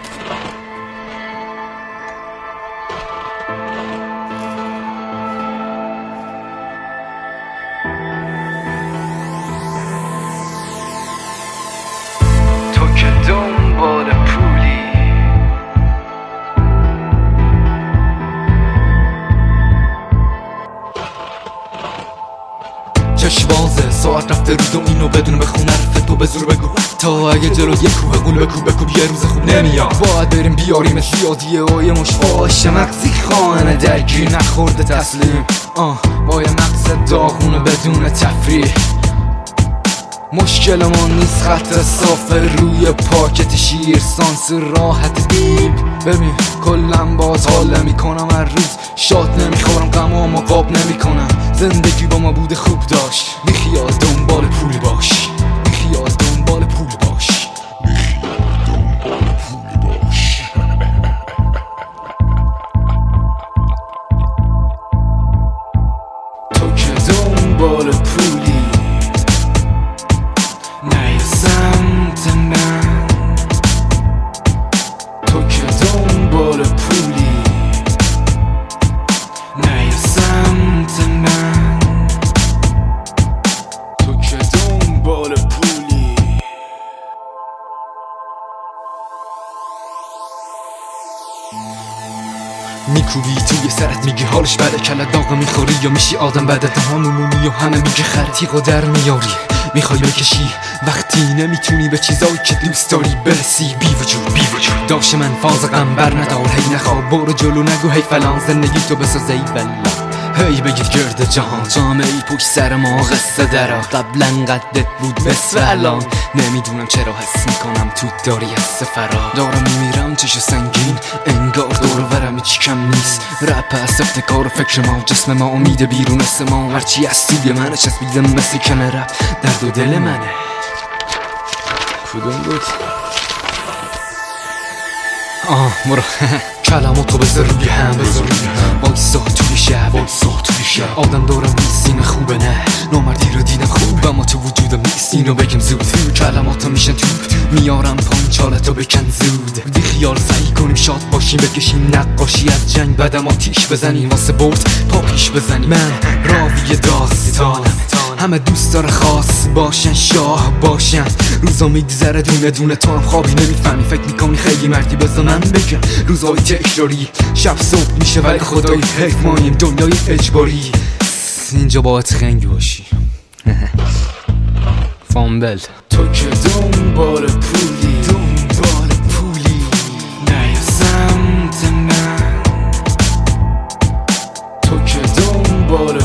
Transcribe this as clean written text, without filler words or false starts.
تو که دنبال پولی، چشم بازه ساعت رفته رو دو اینو بدون بخون حرف تو به زور بگو تا اگه جلو یه کوه قول بکوب یه روز خوب نمیاد. باید بریم بیاریم سیادیه و یه مش فاش مغزی خانه درگیر نخورده تسلیم. با یه مغز داغونه بدون تفریح. مشکلمون نیست خط صافه روی پاکت شیر سانس راحت دیب. ببین کلم باز حال نمیکنم، هر روز شاد نمیخورم، غمام قاب نمیکنم. زندگی با ما بوده خوب داشت، بیخیال دنبال پول باش، بیخیال دنبال پول باش، بیخیال دنبال پول باش. تو که دنبال پولی، نه سمت من. تو که دنبال پولی، نه سمت من. تو که دنبال پولی. میکوبی توی سرت میگی حالش بده، کلت داغ میخوری یا میشی آدم بده. دهان میمونی یا همه میگه خرتیق و در میاری میخوای بکشی وقتی نمیتونی به چیزایی که دوست داری برسی. بی وجود داشت من فاز غم بر ندار، هی نخواب برو جلو نگو هی فلان، زندگی تو بساز ای بلا. هی بگیر گرد جهان جامعه ای پشت سر ما قصه درا. قبلا قدت بود بس و الان نمیدونم چرا حس میکنم تو داری حس فرا. دارم میمیرم چشو سنگین انگار دور ورم هیچ کم نیست. رپ هست افتکار و فکر ما، جسم ما امید بیرون است ما. هرچی از توی منه چسبیدم مثل کن رپ درد و دل منه. کدوم بود؟ برو کلاماتو بذار روی هم، وایسا توی شب آدم دارم نیست این خوبه نه نامردی رو دیدم خوب اما تو وجودم نیست اینو بگم زود. کلاماتو میشن توپ میارم پانچالتو بکن زود. بی خیال سعی کنیم شاد باشیم بکشیم نقاشی از جنگ بعدم آتیش بزنیم واسه برد پا پیش بزنیم. من راوی داستانم همه دوست داره خاص باشن شاه باشن. روزا میگذره دونه دونه تو هم خوابی نمیفهمی فکر میکنی خیلی مردی بذار من بگم. روزای تکراری شب صبح میشه ولی خدایی حیف ماییم دنیای اجباری. اینجا باید خنگ باشی. فامبل تو که دنبال پولی، دنبال پولی، نه سمت من. تو که دنبال